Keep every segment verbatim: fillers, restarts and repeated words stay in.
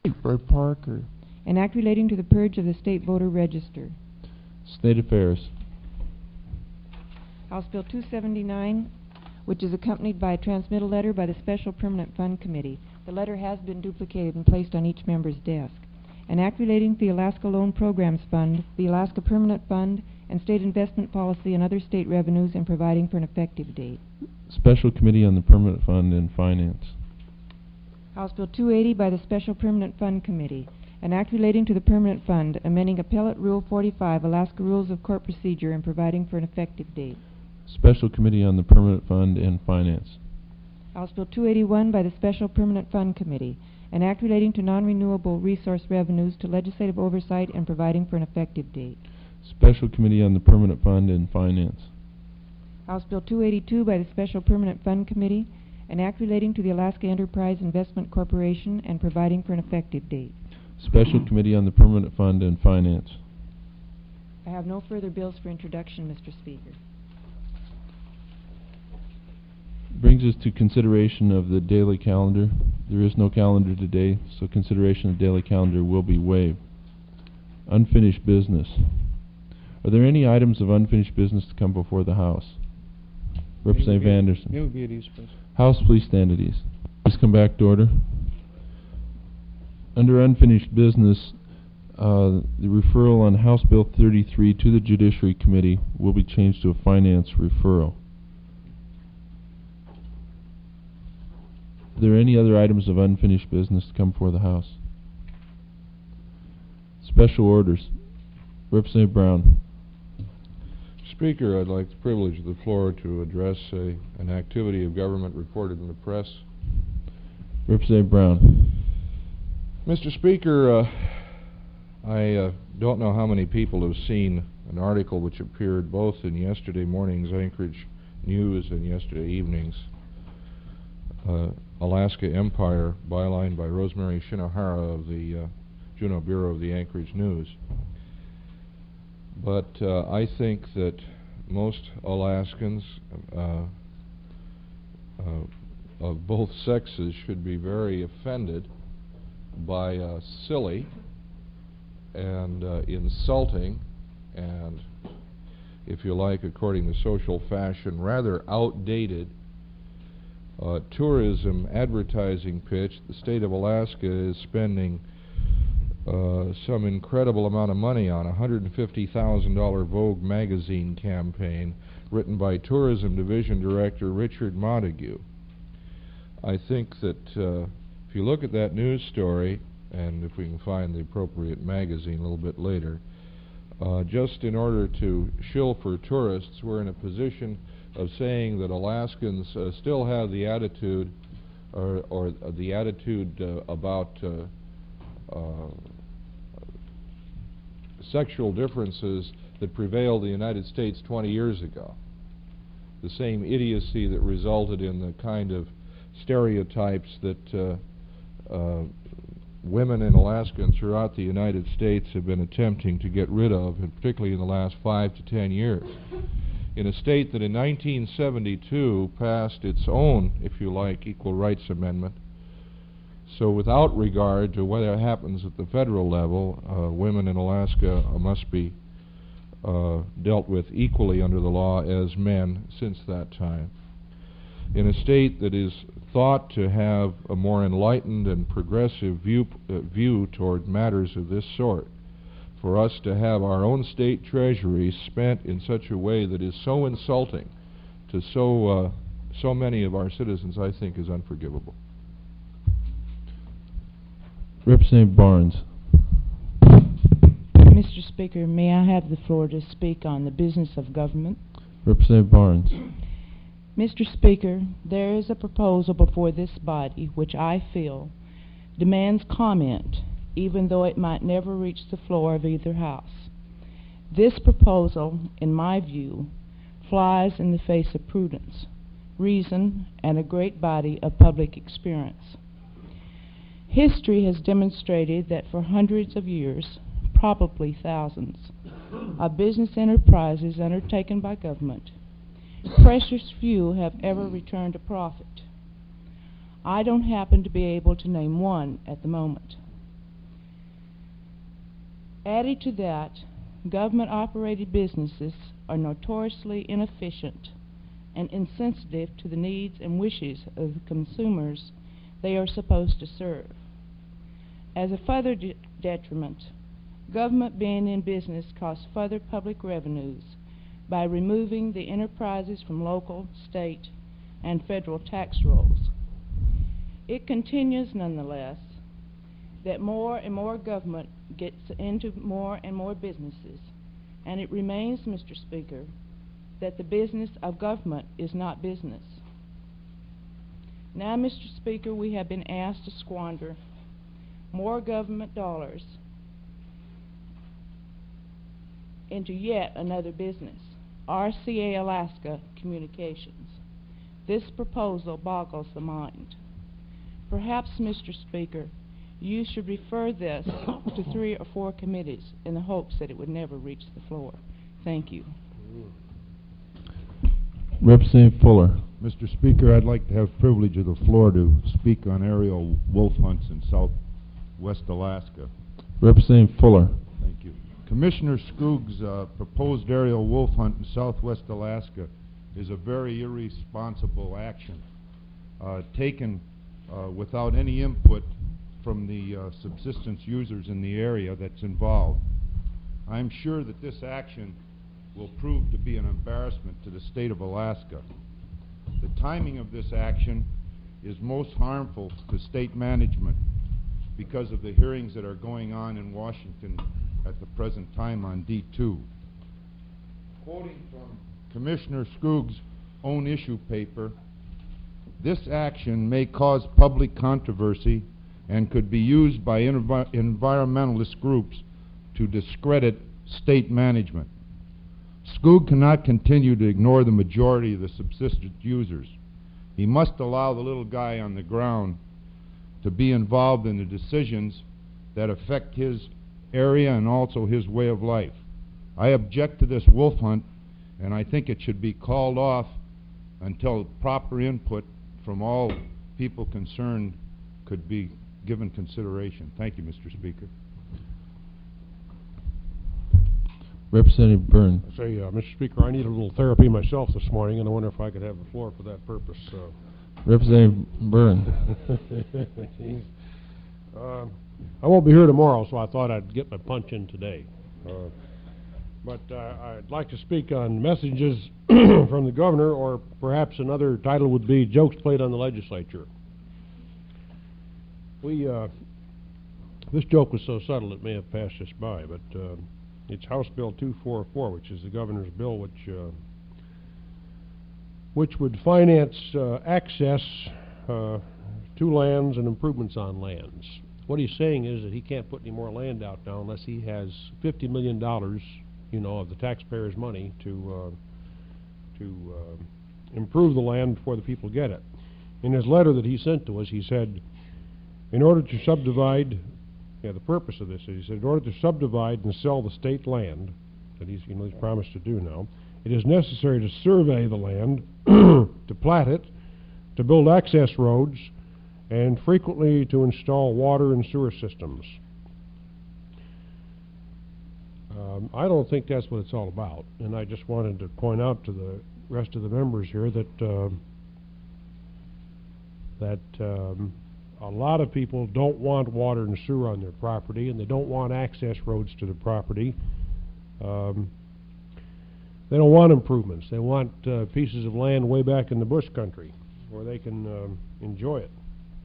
by Parker. An act relating to the purge of the state voter register. State Affairs. House Bill two seventy-nine, which is accompanied by a transmittal letter by the Special Permanent Fund Committee. The letter has been duplicated and placed on each member's desk. An act relating to the Alaska Loan Programs Fund, the Alaska Permanent Fund, and state investment policy and other state revenues, and providing for an effective date. Special Committee on the Permanent Fund and Finance. House Bill two eighty by the Special Permanent Fund Committee. An act relating to the Permanent Fund, amending Appellate Rule forty-five, Alaska Rules of Court Procedure, and providing for an effective date. Special Committee on the Permanent Fund and Finance. House Bill two eighty-one by the Special Permanent Fund Committee. An act relating to non-renewable resource revenues, to legislative oversight, and providing for an effective date. Special Committee on the Permanent Fund and Finance. House Bill two eighty-two by the Special Permanent Fund Committee. An act relating to the Alaska Enterprise Investment Corporation, and providing for an effective date. Special Committee on the Permanent Fund and Finance. I have no further bills for introduction, Mister Speaker. Brings us to consideration of the daily calendar. There is no calendar today, so consideration of the daily calendar will be waived. Unfinished business. Are there any items of unfinished business to come before the House? Representative Anderson. It would be at ease, please. House, please stand at ease. Please come back to order. Under unfinished business, uh, the referral on House Bill thirty-three to the Judiciary Committee will be changed to a finance referral. Are there any other items of unfinished business to come before the House? Special orders. Representative Brown. Speaker, I'd like the privilege of the floor to address a, an activity of government reported in the press. Representative Brown. Mister Speaker, uh, I uh, don't know how many people have seen an article which appeared both in yesterday morning's Anchorage News and yesterday evening's uh, Alaska Empire, byline by Rosemary Shinohara of the uh, Juneau Bureau of the Anchorage News. But uh, I think that most Alaskans uh, uh, of both sexes should be very offended by uh, silly and uh, insulting and, if you like, according to social fashion, rather outdated uh, tourism advertising pitch. The state of Alaska is spending Uh, some incredible amount of money on a one hundred fifty thousand dollar Vogue magazine campaign written by Tourism Division Director Richard Montague. I think that uh, if you look at that news story, and if we can find the appropriate magazine a little bit later, uh, just in order to shill for tourists, we're in a position of saying that Alaskans uh, still have the attitude or, or uh, the attitude uh, about uh, uh, sexual differences that prevailed in the United States twenty years ago. The same idiocy that resulted in the kind of stereotypes that uh, uh, women in Alaska and throughout the United States have been attempting to get rid of, and particularly in the last five to ten years. In a state that in nineteen seventy-two passed its own, if you like, Equal Rights Amendment. So without regard to whether it happens at the federal level, uh, women in Alaska uh, must be uh, dealt with equally under the law as men since that time. In a state that is thought to have a more enlightened and progressive view, uh, view toward matters of this sort, for us to have our own state treasury spent in such a way that is so insulting to so, uh, so many of our citizens, I think is unforgivable. Representative Barnes. Mister Speaker, may I have the floor to speak on the business of government? Representative Barnes. Mister Speaker, there is a proposal before this body which I feel demands comment, even though it might never reach the floor of either house. This proposal, in my view, flies in the face of prudence, reason, and a great body of public experience. History has demonstrated that for hundreds of years, probably thousands, of business enterprises undertaken by government, precious few have ever returned a profit. I don't happen to be able to name one at the moment. Added to that, government-operated businesses are notoriously inefficient and insensitive to the needs and wishes of the consumers they are supposed to serve. As a further de detriment, government being in business costs further public revenues by removing the enterprises from local, state, and federal tax rolls. It continues, nonetheless, that more and more government gets into more and more businesses, and it remains, Mister Speaker, that the business of government is not business. Now, Mister Speaker, we have been asked to squander more government dollars into yet another business, R C A Alaska Communications. This proposal boggles the mind. Perhaps, Mister Speaker, you should refer this to three or four committees in the hopes that it would never reach the floor. Thank you. Representative Fuller. Mister Speaker, I'd like to have privilege of the floor to speak on aerial wolf hunts in southwest Alaska. Representative Fuller. Thank you. Commissioner Skoog's uh, proposed aerial wolf hunt in southwest Alaska is a very irresponsible action uh, taken uh, without any input from the uh, subsistence users in the area that's involved. I'm sure that this action will prove to be an embarrassment to the state of Alaska. The timing of this action is most harmful to state management because of the hearings that are going on in Washington at the present time on D two. Quoting from Commissioner Skoog's own issue paper, this action may cause public controversy and could be used by envi environmentalist groups to discredit state management. Skoog cannot continue to ignore the majority of the subsistence users. He must allow the little guy on the ground to be involved in the decisions that affect his area and also his way of life. I object to this wolf hunt, and I think it should be called off until proper input from all people concerned could be given consideration. Thank you, Mister Speaker. Representative Byrne. Say, uh, Mister Speaker, I need a little therapy myself this morning, and I wonder if I could have the floor for that purpose. Uh, Representative Byrne. uh, I won't be here tomorrow, so I thought I'd get my punch in today. Uh, but uh, I'd like to speak on messages from the governor, or perhaps another title would be Jokes Played on the Legislature. We, uh, this joke was so subtle it may have passed us by, but uh, it's House Bill two forty-four, which is the governor's bill, which uh, which would finance uh, access uh, to lands and improvements on lands. What he's saying is that he can't put any more land out now unless he has fifty million dollars, you know, of the taxpayers' money to uh, to uh, improve the land before the people get it. In his letter that he sent to us, he said, in order to subdivide. Yeah, the purpose of this is, he said, in order to subdivide and sell the state land that he's, you know, he's promised to do now, it is necessary to survey the land, to plat it, to build access roads, and frequently to install water and sewer systems. Um, I don't think that's what it's all about, and I just wanted to point out to the rest of the members here that uh, that um, a lot of people don't want water and sewer on their property, and they don't want access roads to the property. Um, they don't want improvements. They want uh, pieces of land way back in the bush country where they can um, enjoy it.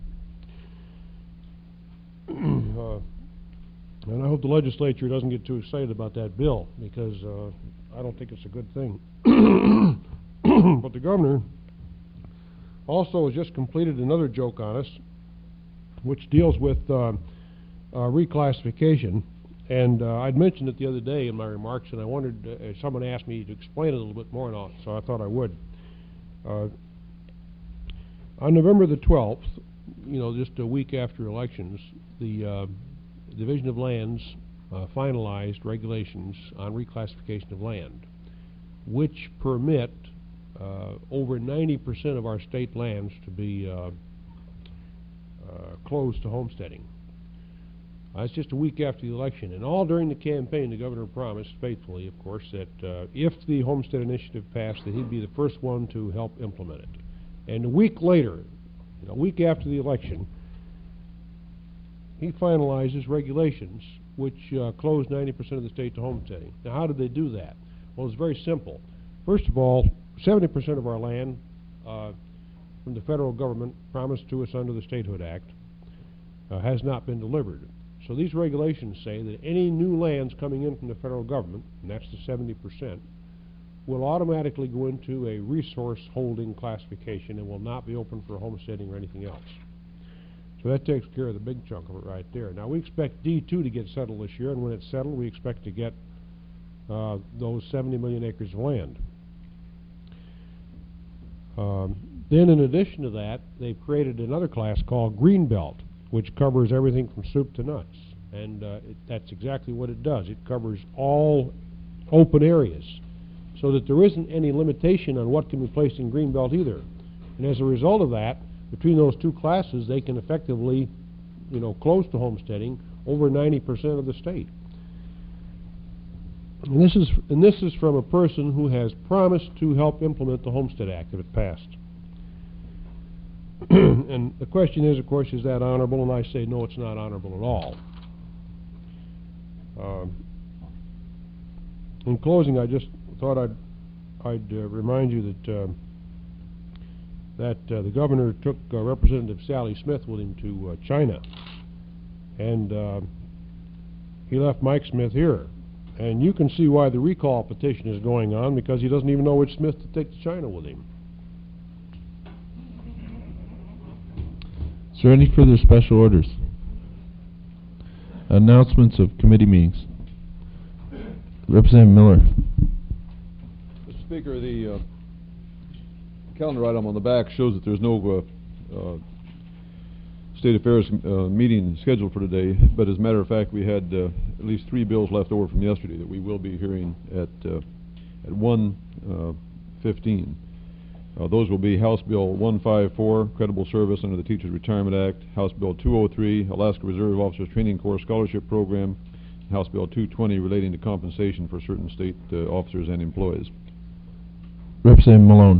uh, and I hope the legislature doesn't get too excited about that bill, because uh, I don't think it's a good thing. But the governor also has just completed another joke on us, which deals with uh, uh, reclassification. And uh, I'd mentioned it the other day in my remarks, and I wondered, uh, someone asked me to explain it a little bit more, and so I thought I would. Uh, on November the twelfth, you know, just a week after elections, the uh, Division of Lands uh, finalized regulations on reclassification of land, which permit uh, over ninety percent of our state lands to be uh, Uh, closed to homesteading. Uh, it's just a week after the election, and all during the campaign, the governor promised faithfully, of course, that uh, if the Homestead Initiative passed, that he'd be the first one to help implement it. And a week later, a week after the election, he finalizes regulations which uh, close ninety percent of the state to homesteading. Now, how did they do that? Well, it's very simple. First of all, seventy percent of our land uh, from the federal government promised to us under the Statehood Act uh, has not been delivered. So these regulations say that any new lands coming in from the federal government, and that's the seventy percent, will automatically go into a resource holding classification and will not be open for homesteading or anything else. So that takes care of the big chunk of it right there. Now we expect D two to get settled this year, and when it's settled, we expect to get uh, those seventy million acres of land. Um, then in addition to that, they've created another class called Greenbelt, which covers everything from soup to nuts. And uh, it, that's exactly what it does. It covers all open areas, so that there isn't any limitation on what can be placed in Greenbelt either. And as a result of that, between those two classes, they can effectively, you know, close to homesteading over ninety percent of the state. And this is and this is from a person who has promised to help implement the Homestead Act if it passed. And the question is, of course, is that honorable? And I say, no, it's not honorable at all. Um, in closing, I just thought I'd I'd uh, remind you that uh, that uh, the governor took uh, Representative Sally Smith with him to uh, China, and uh, he left Mike Smith here. And you can see why the recall petition is going on, because he doesn't even know which Smith to take to China with him. Is there any further special orders? Announcements of committee meetings. Representative Miller. Mister Speaker, the uh, calendar item on the back shows that there's no uh, uh, State Affairs uh, meeting scheduled for today, but as a matter of fact, we had uh, at least three bills left over from yesterday that we will be hearing at uh, at one fifteen. Uh, those will be House Bill one fifty-four, Credible Service under the Teachers Retirement Act, House Bill two oh three, Alaska Reserve Officers Training Corps Scholarship Program, and House Bill two twenty relating to compensation for certain state uh, officers and employees. Representative Malone.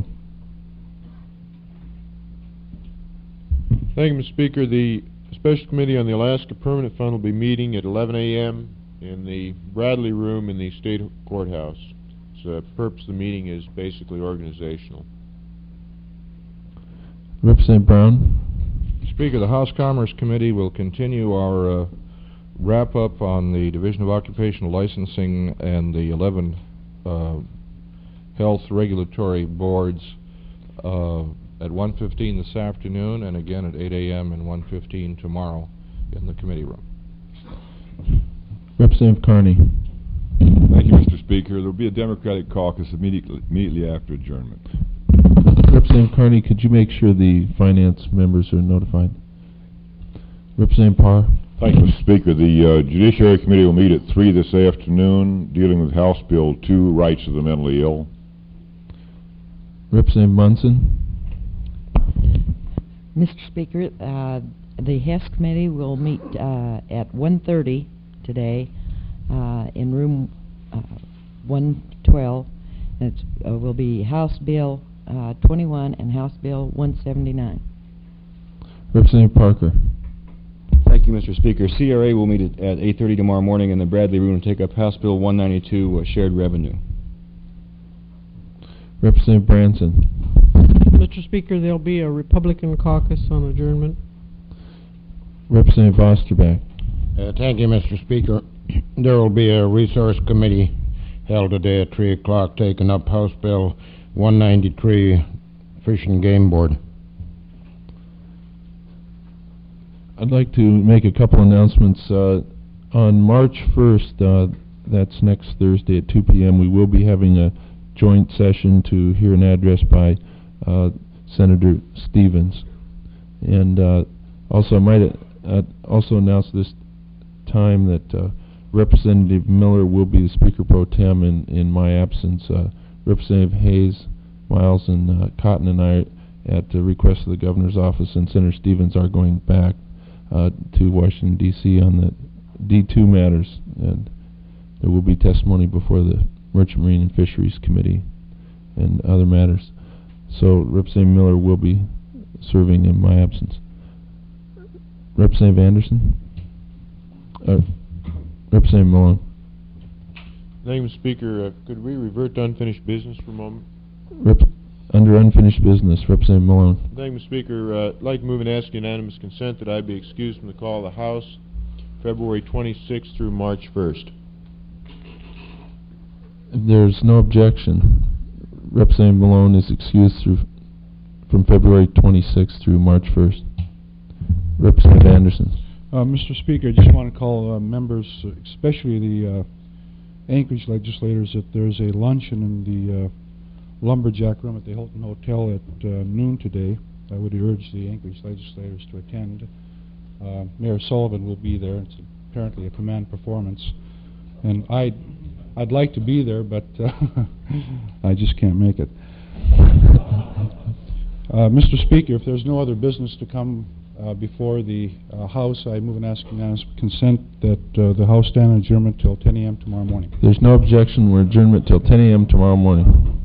Thank you, Mister Speaker. The Special Committee on the Alaska Permanent Fund will be meeting at eleven A M in the Bradley Room in the State Courthouse. So the purpose of the meeting is basically organizational. Representative Brown. Speaker, the House Commerce Committee will continue our uh, wrap-up on the Division of Occupational Licensing and the eleven uh, health regulatory boards uh, at one fifteen this afternoon, and again at eight A M and one fifteen tomorrow in the committee room. Representative Carney. Thank you, Mister Speaker. There will be a Democratic caucus immediately, immediately after adjournment. Representative Carney, could you make sure the finance members are notified? Representative Parr. Thank you, Mister Speaker. The uh, Judiciary Committee will meet at three this afternoon, dealing with House Bill two, Rights of the Mentally Ill. Representative Munson. Mister Speaker, uh, the Hess Committee will meet uh, at one thirty today uh, in room uh, one twelve. It uh, will be House Bill uh, twenty-one and House Bill one seventy-nine. Representative Parker. Thank you, Mister Speaker. C R A will meet at, at eight thirty tomorrow morning in the Bradley Room and take up House Bill one ninety-two, uh, Shared Revenue. Representative Branson. Mister Speaker, there'll be a Republican caucus on adjournment. Representative Osterbeck. Uh, thank you, Mister Speaker. There will be a resource committee held today at three o'clock taking up House Bill one ninety-three, Fish and Game Board. I'd like to make a couple announcements. Uh, on March first, uh, that's next Thursday at two P M, we will be having a joint session to hear an address by uh, Senator Stevens. And uh, also I might uh, also announce this time that uh, Representative Miller will be the Speaker Pro Tem in, in my absence. Uh, Representative Hayes, Miles, and uh, Cotton and I, at the request of the Governor's Office, and Senator Stevens, are going back uh, to Washington, D C on the D two matters, and there will be testimony before the Merchant Marine and Fisheries Committee and other matters. So Representative Miller will be serving in my absence. Representative Anderson? Uh, Representative Malone? Thank you, Mister Speaker. Uh, could we revert to unfinished business for a moment? Rep under unfinished business, Representative Malone. Thank you, Mister Speaker. Uh, I'd like to move and ask unanimous consent that I be excused from the call of the House February twenty-sixth through March first. If there's no objection, Representative Malone is excused through from February twenty-sixth through March first. Representative Anderson. Uh, Mister Speaker, I just want to call uh, members, uh, especially the uh, Anchorage legislators, that there's a luncheon in the uh, Lumberjack Room at the Hilton Hotel at uh, noon today. I would urge the Anchorage legislators to attend. Uh, Mayor Sullivan will be there. It's apparently a command performance, and I'd I'd like to be there, but uh, I just can't make it. Uh, Mister Speaker, if there's no other business to come uh, before the uh, House, I move and ask unanimous consent that uh, the House stand on adjournment till ten A M tomorrow morning. There's no objection. We're adjournment till ten A M tomorrow morning.